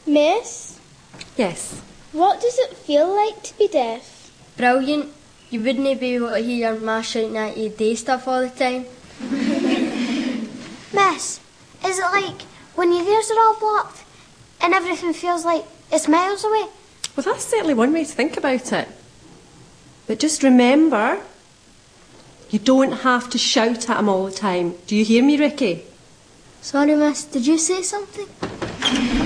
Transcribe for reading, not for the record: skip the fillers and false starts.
Miss, Yes. what does it feel like to be deaf? Brilliant. You wouldn't be able to hear your ma shouting at you day stuff all the time. Miss, is it like when your ears are all blocked and everything feels like it's miles away? Well, that's certainly one way to think about it. But just remember, you don't have to shout at him all the time. Do you hear me, Ricky? Sorry, miss, did you say something?